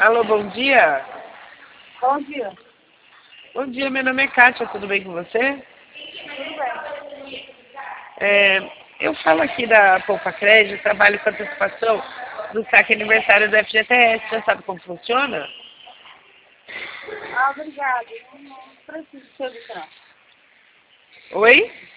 Alô, bom dia. Bom dia. Bom dia, meu nome é Kátia, tudo bem com você? Tudo bem. Eu falo aqui da Poupa Crédito, trabalho com antecipação do saque aniversário do FGTS, já sabe como funciona? Ah, obrigada. Não preciso de serviço, não. Oi?